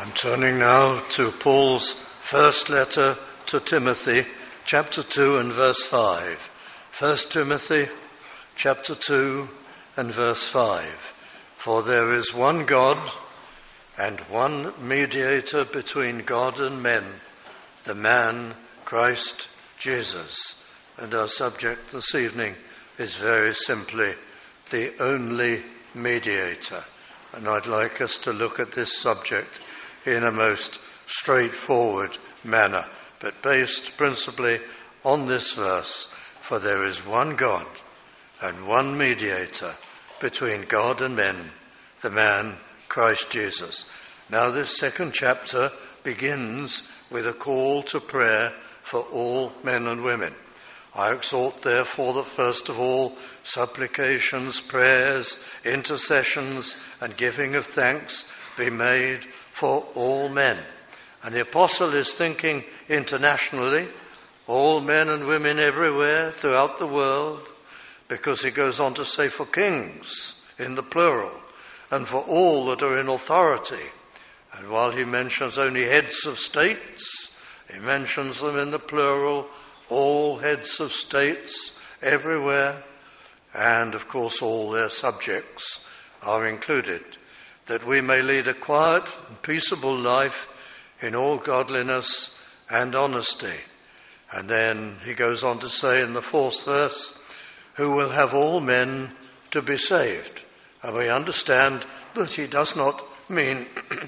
Turning now to Paul's first letter to Timothy, chapter 2 and verse 5. 1 Timothy, chapter 2 and verse 5. For there is one God and one mediator between God and men, the man Christ Jesus. And our subject this evening is very simply the only mediator. And I'd like us to look at this subject in a most straightforward manner, but based principally on this verse. For there is one God and one mediator between God and men, the man Christ Jesus. Now this second chapter begins with a call to prayer for all men and women. I exhort therefore that first of all supplications, prayers, intercessions and giving of thanks be made for all men. And the apostle is thinking internationally, all men and women everywhere throughout the world, because he goes on to say for kings in the plural, and for all that are in authority. And while he mentions only heads of states, he mentions them in the plural, all heads of states everywhere, and of course all their subjects are included, that we may lead a quiet and peaceable life in all godliness and honesty. And then he goes on to say in the fourth verse, who will have all men to be saved. And we understand that he does not mean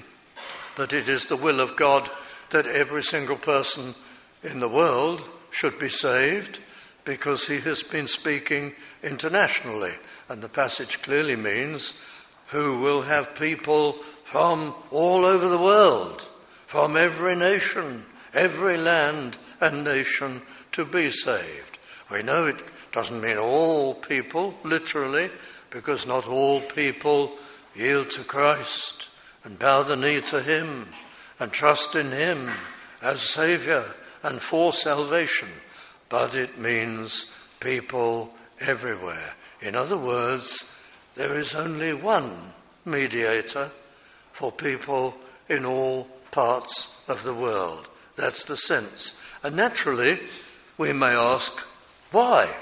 that it is the will of God that every single person in the world should be saved, because he has been speaking internationally. And the passage clearly means who will have people from all over the world, from every nation, every land and nation to be saved. We know it doesn't mean all people, literally, because not all people yield to Christ and bow the knee to him and trust in him as Saviour and for salvation. But it means people everywhere. In other words, there is only one mediator for people in all parts of the world. That's the sense. And naturally, we may ask, why?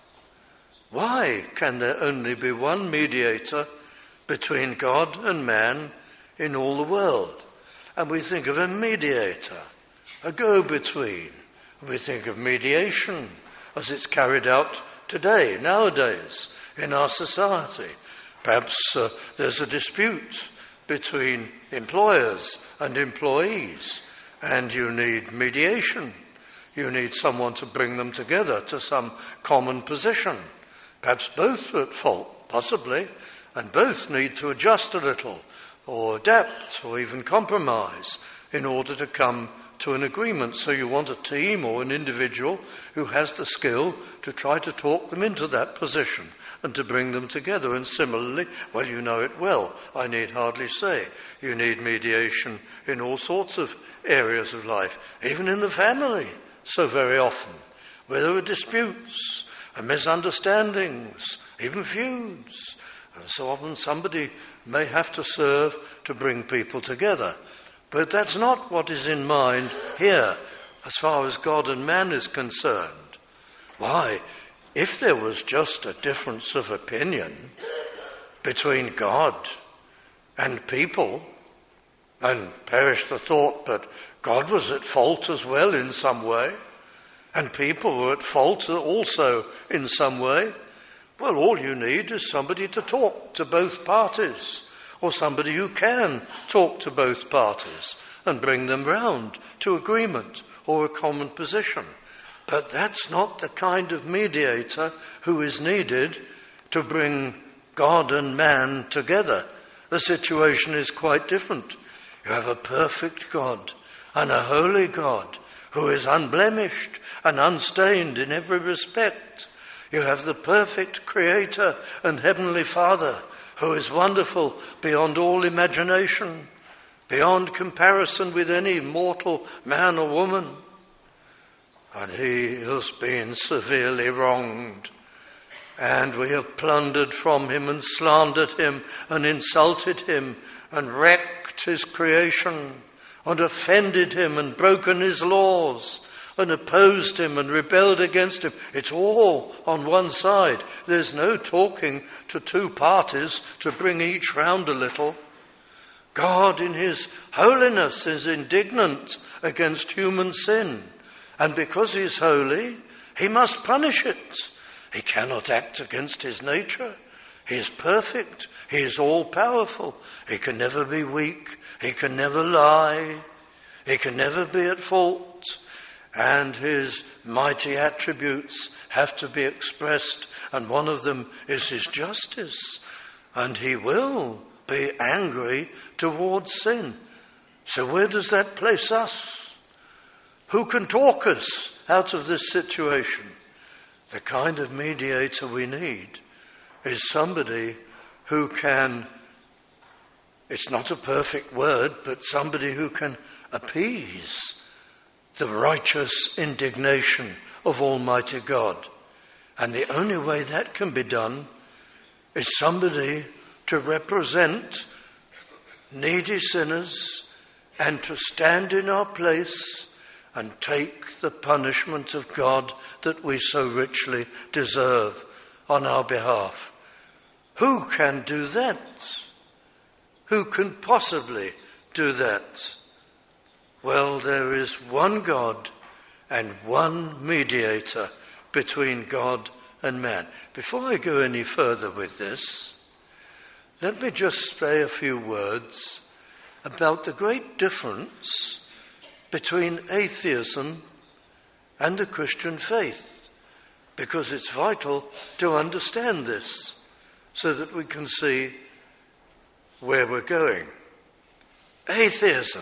Why can there only be one mediator between God and man in all the world? And we think of a mediator, a go-between. We think of mediation as it's carried out today, nowadays, in our society. Perhaps there's a dispute between employers and employees, and you need mediation. You need someone to bring them together to some common position. Perhaps both are at fault, possibly, and both need to adjust a little, or adapt, or even compromise in order to come to an agreement. So you want a team or an individual who has the skill to try to talk them into that position and to bring them together. And similarly, well, you know it well, I need hardly say, you need mediation in all sorts of areas of life, even in the family, so very often, where there are disputes and misunderstandings, even feuds. And so often somebody may have to serve to bring people together. But that's not what is in mind here, as far as God and man is concerned. Why? If there was just a difference of opinion between God and people, and perish the thought that God was at fault as well in some way, and people were at fault also in some way, well, all you need is somebody to talk to both parties, or somebody who can talk to both parties and bring them round to agreement or a common position. But that's not the kind of mediator who is needed to bring God and man together. The situation is quite different. You have a perfect God and a holy God who is unblemished and unstained in every respect. You have the perfect Creator and Heavenly Father who is wonderful beyond all imagination, beyond comparison with any mortal man or woman. And he has been severely wronged. And we have plundered from him and slandered him and insulted him and wrecked his creation and offended him and broken his laws and opposed him and rebelled against him. It's all on one side. There's no talking to two parties to bring each round a little. God in his holiness is indignant against human sin. And because he is holy, he must punish it. He cannot act against his nature. He is perfect. He is all-powerful. He can never be weak. He can never lie. He can never be at fault. And his mighty attributes have to be expressed. And one of them is his justice. And he will be angry towards sin. So where does that place us? Who can talk us out of this situation? The kind of mediator we need is somebody who can, it's not a perfect word, but somebody who can appease the righteous indignation of Almighty God. And the only way that can be done is somebody to represent needy sinners and to stand in our place and take the punishment of God that we so richly deserve on our behalf. Who can do that? Who can possibly do that? Well, there is one God and one mediator between God and man. Before I go any further with this, let me just say a few words about the great difference between atheism and the Christian faith, because it's vital to understand this so that we can see where we're going. Atheism.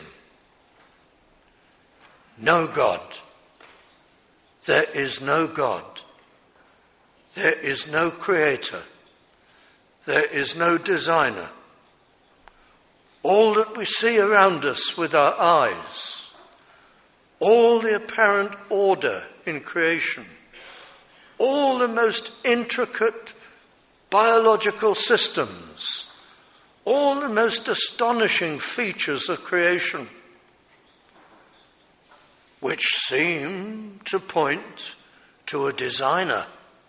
No God. There is no God. There is no creator. There is no designer. All that we see around us with our eyes, all the apparent order in creation, all the most intricate biological systems, all the most astonishing features of creation, which seem to point to a designer,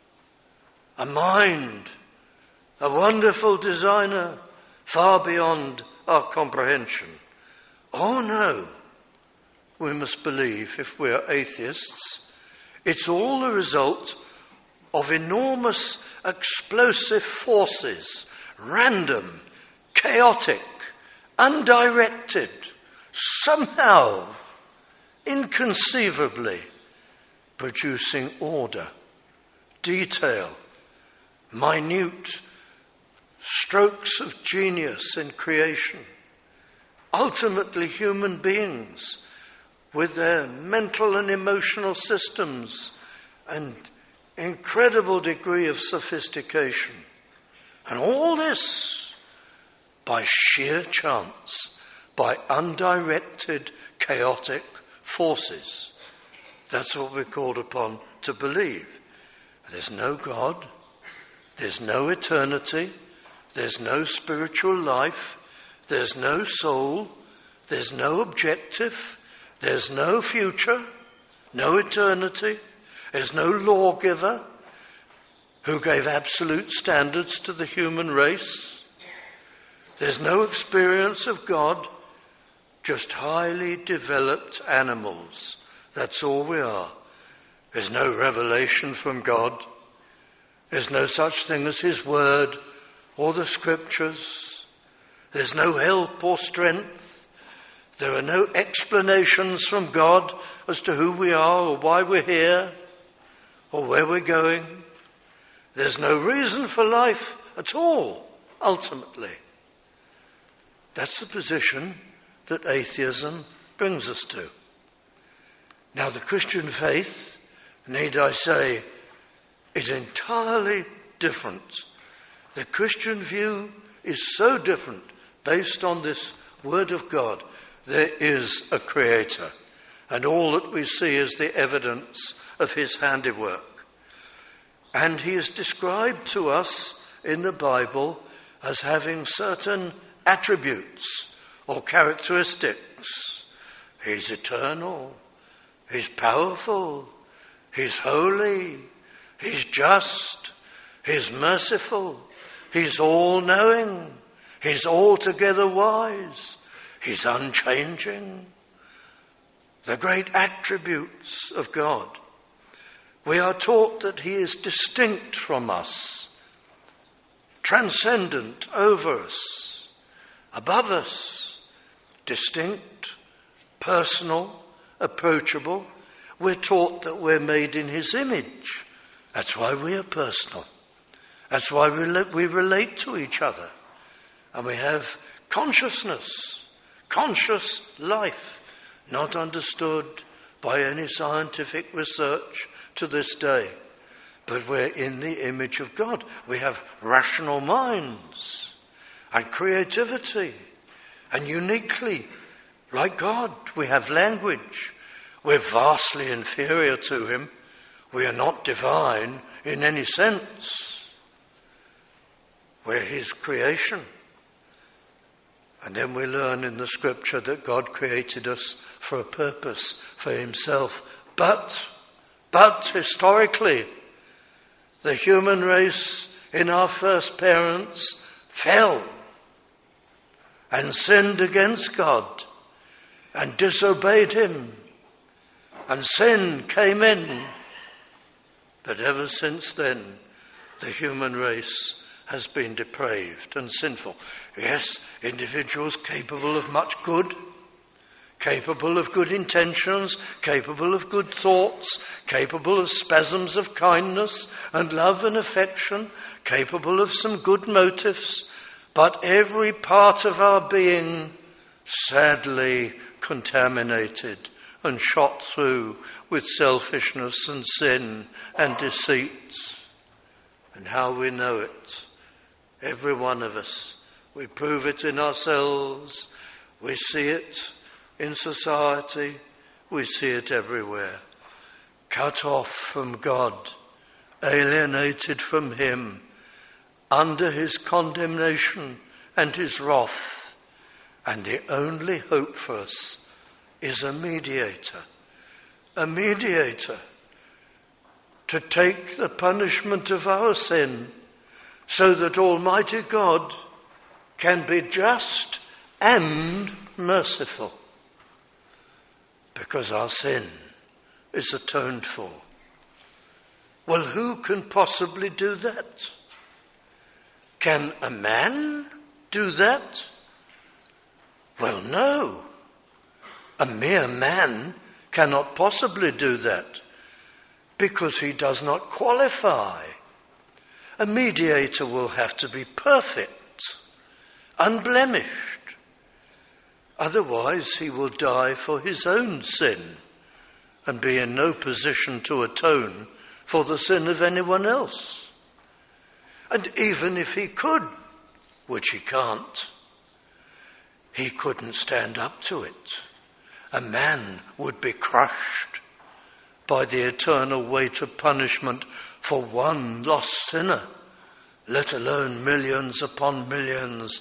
a mind, a wonderful designer far beyond our comprehension. Oh no, we must believe, if we are atheists, it's all the result of enormous explosive forces, random, chaotic, undirected, somehow, inconceivably producing order, detail, minute strokes of genius in creation. Ultimately, human beings with their mental and emotional systems and incredible degree of sophistication. And all this by sheer chance, by undirected, chaotic forces. That's what we're called upon to believe. There's no God, there's no eternity, there's no spiritual life, there's no soul, there's no objective, there's no future, no eternity, there's no lawgiver who gave absolute standards to the human race. There's no experience of God, just highly developed animals. That's all we are. There's no revelation from God. There's no such thing as His Word or the Scriptures. There's no help or strength. There are no explanations from God as to who we are or why we're here or where we're going. There's no reason for life at all, ultimately. That's the position that atheism brings us to. Now, the Christian faith, need I say, is entirely different. The Christian view is so different based on this Word of God. There is a Creator, and all that we see is the evidence of His handiwork. And He is described to us in the Bible as having certain attributes or characteristics. He's eternal. He's powerful. He's holy. He's just. He's merciful. He's all-knowing. He's altogether wise. He's unchanging. The great attributes of God. We are taught that he is distinct from us, transcendent over us, above us, distinct, personal, approachable. We're taught that we're made in his image. That's why we are personal. That's why we relate to each other. And we have consciousness, conscious life, not understood by any scientific research to this day. But we're in the image of God. We have rational minds and creativity. And uniquely, like God, we have language. We're vastly inferior to him. We are not divine in any sense. We're his creation. And then we learn in the scripture that God created us for a purpose, for himself. But historically, the human race in our first parents fell and sinned against God and disobeyed him. And sin came in. But ever since then, the human race has been depraved and sinful. Yes, individuals capable of much good, capable of good intentions, capable of good thoughts, capable of spasms of kindness and love and affection, capable of some good motives, but every part of our being sadly contaminated and shot through with selfishness and sin and deceit. And how we know it, every one of us. We prove it in ourselves. We see it in society. We see it everywhere. Cut off from God, alienated from him, under his condemnation and his wrath. And the only hope for us is a mediator to take the punishment of our sin so that Almighty God can be just and merciful, because our sin is atoned for. Well, who can possibly do that? Can a man do that? Well, no. A mere man cannot possibly do that, because he does not qualify. A mediator will have to be perfect, unblemished. Otherwise, he will die for his own sin and be in no position to atone for the sin of anyone else. And even if he could, which he can't, he couldn't stand up to it. A man would be crushed by the eternal weight of punishment for one lost sinner, let alone millions upon millions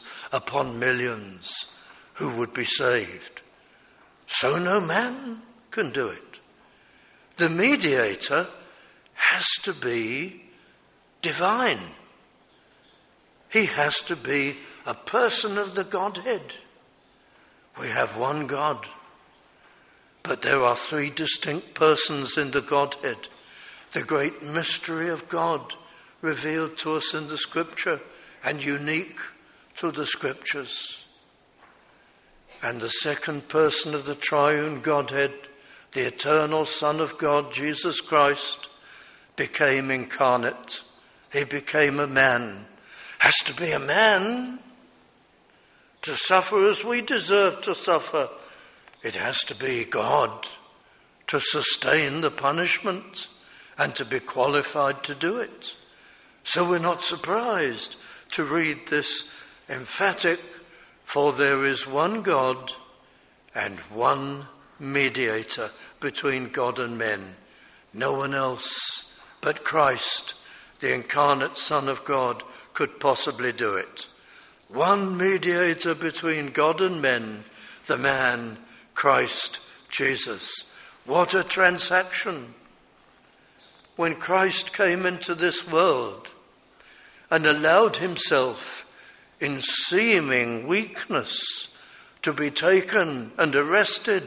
who would be saved. So no man can do it. The mediator has to be divine. He has to be a person of the Godhead. We have one God, but there are three distinct persons in the Godhead. The great mystery of God revealed to us in the Scripture and unique to the Scriptures. And the second person of the triune Godhead, the eternal Son of God, Jesus Christ, became incarnate. He became a man. Has to be a man to suffer as we deserve to suffer. It has to be God to sustain the punishment and to be qualified to do it. So we're not surprised to read this emphatic, for there is one God and one mediator between God and men. No one else but Christ, the incarnate Son of God, could possibly do it. One mediator between God and men, the man, Christ Jesus. What a transaction! When Christ came into this world and allowed himself in seeming weakness to be taken and arrested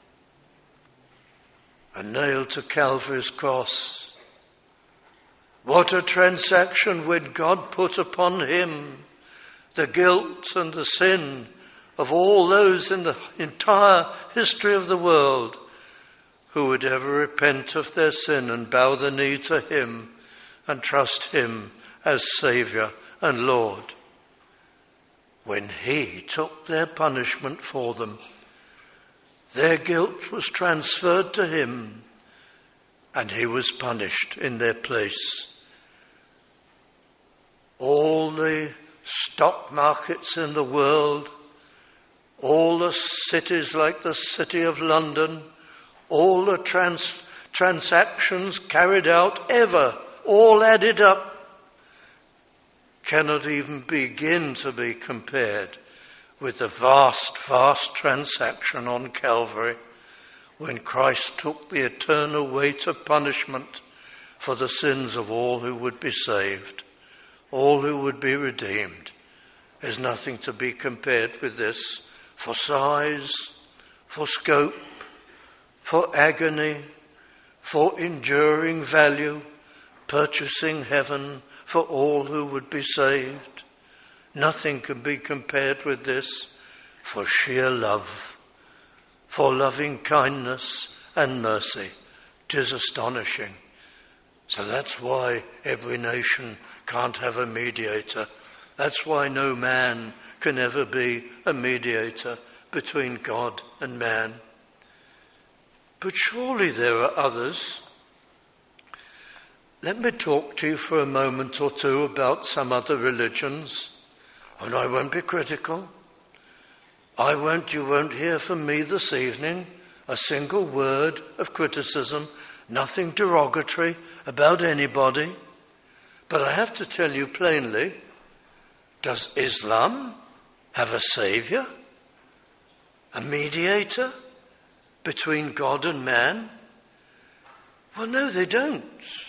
and nailed to Calvary's cross. What a transaction when God put upon him the guilt and the sin of all those in the entire history of the world who would ever repent of their sin and bow the knee to him and trust him as Saviour and Lord. When he took their punishment for them, their guilt was transferred to him and he was punished in their place. All the stock markets in the world, all the cities like the City of London, all the transactions carried out ever, all added up, cannot even begin to be compared with the vast, vast transaction on Calvary when Christ took the eternal weight of punishment for the sins of all who would be saved, all who would be redeemed. There's nothing to be compared with this for size, for scope, for agony, for enduring value, purchasing heaven for all who would be saved. Nothing can be compared with this for sheer love, for loving kindness and mercy. 'Tis astonishing. So that's why every nation can't have a mediator. That's why no man can ever be a mediator between God and man. But surely there are others. Let me talk to you for a moment or two about some other religions, and I won't be critical. You won't hear from me this evening a single word of criticism, nothing derogatory about anybody. But I have to tell you plainly, does Islam have a saviour, a mediator between God and man? Well, no, they don't.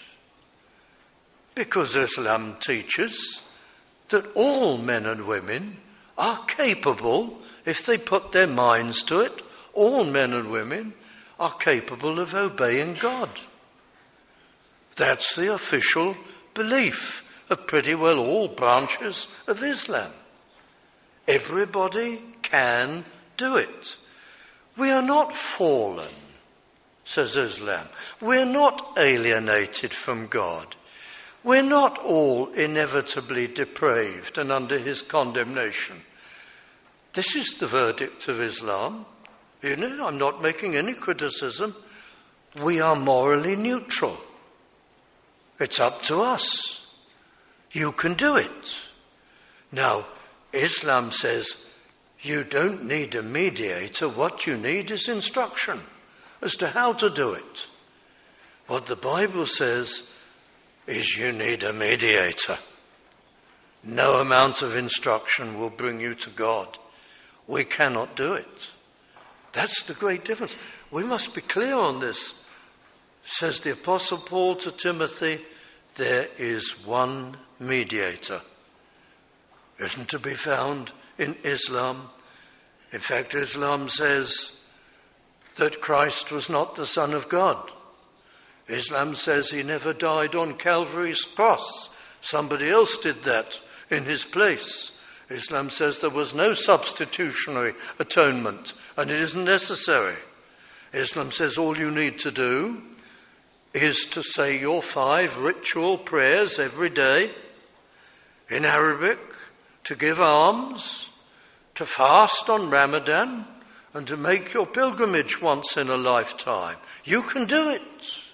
Because Islam teaches that all men and women are capable, if they put their minds to it, all men and women are capable of obeying God. That's the official belief of pretty well all branches of Islam. Everybody can do it. We are not fallen, says Islam. We're not alienated from God. We're not all inevitably depraved and under his condemnation. This is the verdict of Islam. You know, I'm not making any criticism. We are morally neutral. It's up to us. You can do it. Now, Islam says you don't need a mediator. What you need is instruction as to how to do it. What the Bible says is you need a mediator. No amount of instruction will bring you to God. We cannot do it. That's the great difference. We must be clear on this. Says the Apostle Paul to Timothy, there is one mediator. Isn't to be found in Islam. In fact, Islam says that Christ was not the Son of God. Islam says he never died on Calvary's cross. Somebody else did that in his place. Islam says there was no substitutionary atonement and it isn't necessary. Islam says all you need to do is to say your 5 ritual prayers every day in Arabic, to give alms, to fast on Ramadan, and to make your pilgrimage once in a lifetime. You can do it.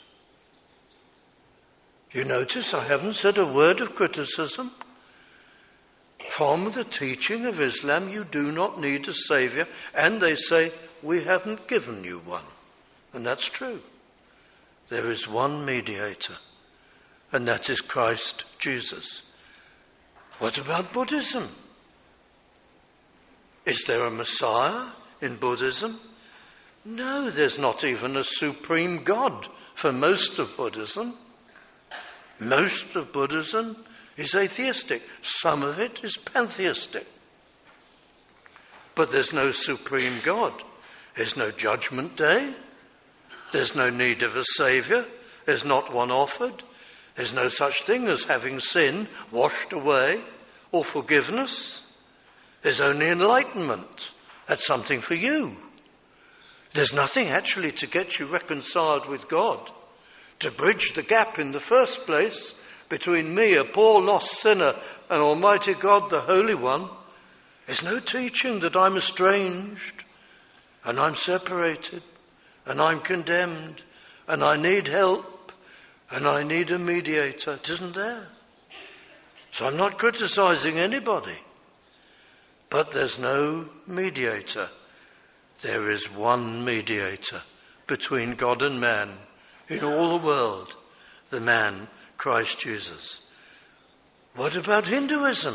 You notice I haven't said a word of criticism. From the teaching of Islam, you do not need a saviour. And they say, we haven't given you one. And that's true. There is one mediator, and that is Christ Jesus. What about Buddhism? Is there a Messiah in Buddhism? No, there's not even a supreme God for most of Buddhism. Most of Buddhism is atheistic. Some of it is pantheistic. But there's no supreme God. There's no judgment day. There's no need of a saviour. There's not one offered. There's no such thing as having sin washed away or forgiveness. There's only enlightenment. That's something for you. There's nothing actually to get you reconciled with God, to bridge the gap in the first place between me, a poor lost sinner, and Almighty God, the Holy One. There's no teaching that I'm estranged and I'm separated and I'm condemned and I need help and I need a mediator. It isn't there. So I'm not criticizing anybody. But there's no mediator. There is one mediator between God and man in all the world, the man, Christ Jesus. What about Hinduism?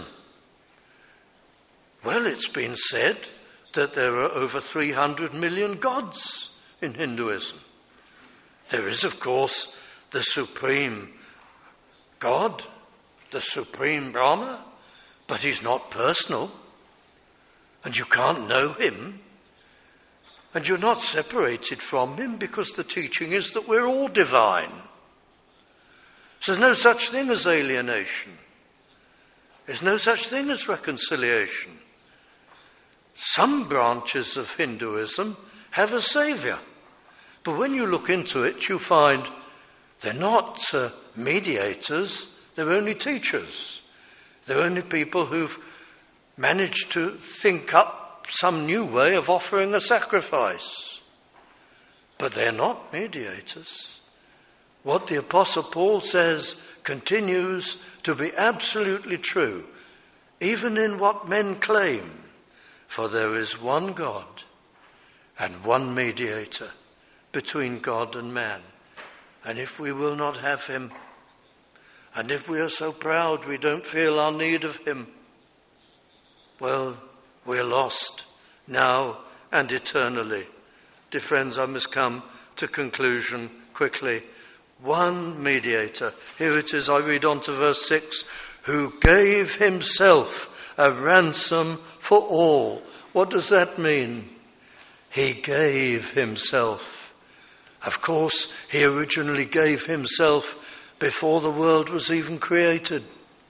Well, it's been said that there are over 300 million gods in Hinduism. There is, of course, the supreme God, the supreme Brahma, but he's not personal. And you can't know him. And you're not separated from him because the teaching is that we're all divine. So there's no such thing as alienation. There's no such thing as reconciliation. Some branches of Hinduism have a saviour. But when you look into it, you find they're not mediators. They're only teachers. They're only people who've managed to think up some new way of offering a sacrifice. But they're not mediators. What the Apostle Paul says continues to be absolutely true, even in what men claim. For there is one God and one mediator between God and man. And if we will not have him, and if we are so proud we don't feel our need of him, well, we're lost now and eternally. Dear friends, I must come to conclusion quickly. One mediator. Here it is, I read on to verse 6. Who gave himself a ransom for all. What does that mean? He gave himself. Of course, he originally gave himself before the world was even created.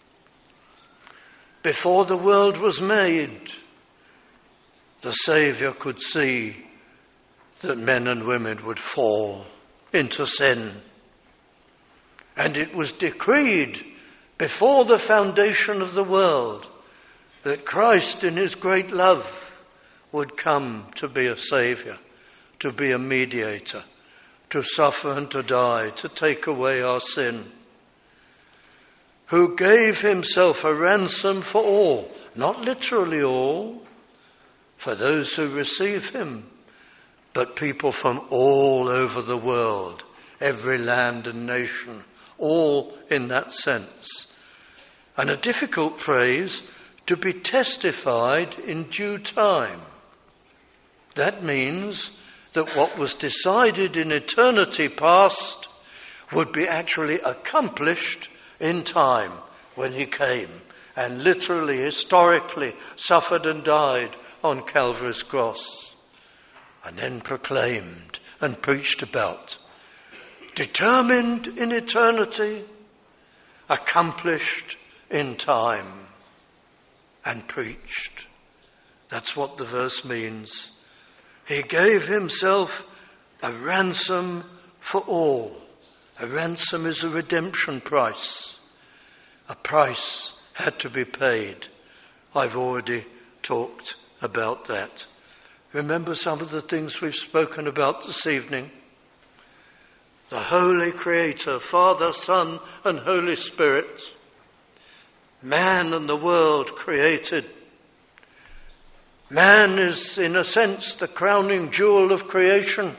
Before the world was made, the Saviour could see that men and women would fall into sin. And it was decreed before the foundation of the world that Christ in his great love would come to be a Saviour, to be a mediator, to suffer and to die, to take away our sin. Who gave himself a ransom for all, not literally all, for those who receive him, but people from all over the world, every land and nation, all in that sense. And a difficult phrase, to be testified in due time. That means that what was decided in eternity past would be actually accomplished in time when he came and literally, historically suffered and died on Calvary's cross and then proclaimed and preached about. Determined in eternity, accomplished in time and preached. That's what the verse means. He gave himself a ransom for all. A ransom is a redemption price. A price had to be paid. I've already talked about that. Remember some of the things we've spoken about this evening? The Holy Creator, Father, Son, and Holy Spirit. Man and the world created. Man is, in a sense, the crowning jewel of creation.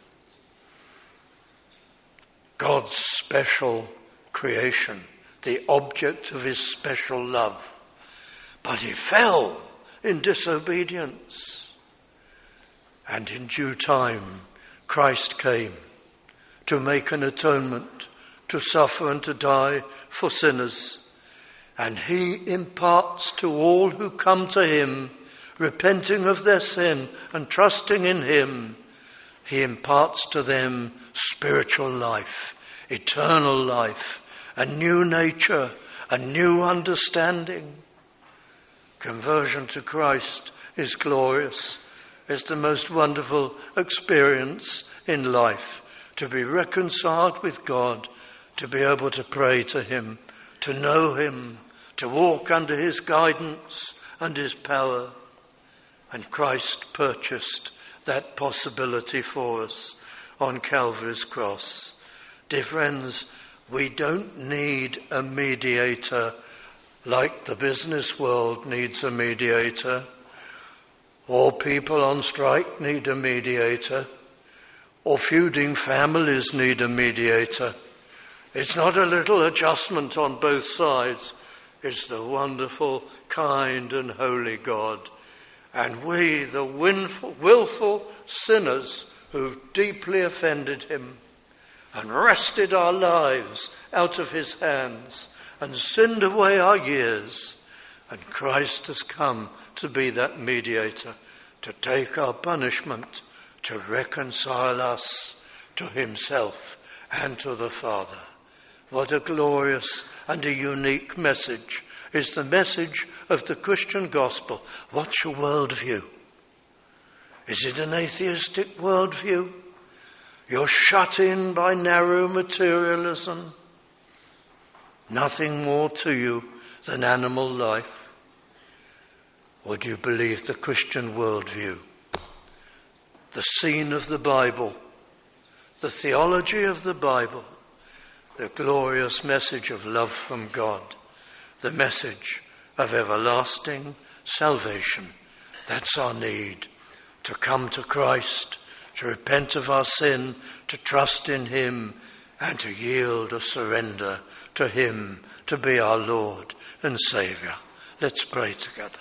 God's special creation, the object of his special love. But he fell in disobedience. And in due time, Christ came to make an atonement, to suffer and to die for sinners. And he imparts to all who come to him, repenting of their sin and trusting in him, he imparts to them spiritual life, eternal life, a new nature, a new understanding. Conversion to Christ is glorious. It's the most wonderful experience in life, to be reconciled with God, to be able to pray to him, to know him, to walk under his guidance and his power. And Christ purchased that possibility for us on Calvary's cross. Dear friends, we don't need a mediator like the business world needs a mediator, or people on strike need a mediator, or feuding families need a mediator. It's not a little adjustment on both sides. It's the wonderful, kind and holy God. And we, the willful sinners who've deeply offended him and wrested our lives out of his hands and sinned away our years. And Christ has come to be that mediator, to take our punishment, to reconcile us to himself and to the Father. What a glorious and a unique message is the message of the Christian gospel. What's your worldview? Is it an atheistic worldview? You're shut in by narrow materialism. Nothing more to you than animal life. Or do you believe the Christian worldview? The scene of the Bible, the theology of the Bible, the glorious message of love from God, the message of everlasting salvation. That's our need, to come to Christ, to repent of our sin, to trust in him, and to yield or surrender to him to be our Lord and Saviour. Let's pray together.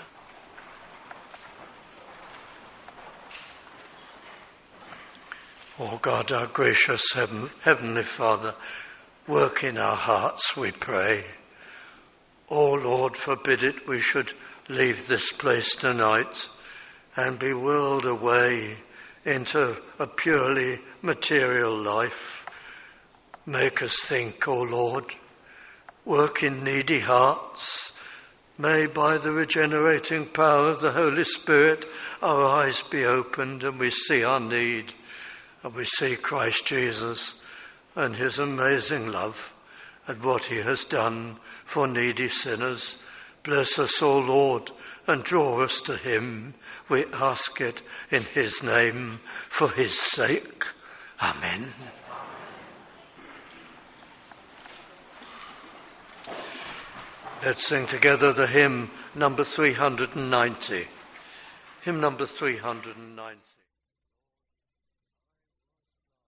Oh God, our gracious Heavenly Father, work in our hearts, we pray. Oh Lord, forbid it we should leave this place tonight and be whirled away into a purely material life. Make us think, O Lord. Work in needy hearts. May by the regenerating power of the Holy Spirit our eyes be opened and we see our need, and we see Christ Jesus and his amazing love and what he has done for needy sinners. Bless us, O Lord, and draw us to him. We ask it in his name, for his sake. Amen. Let's sing together the hymn number 390. Hymn number 390.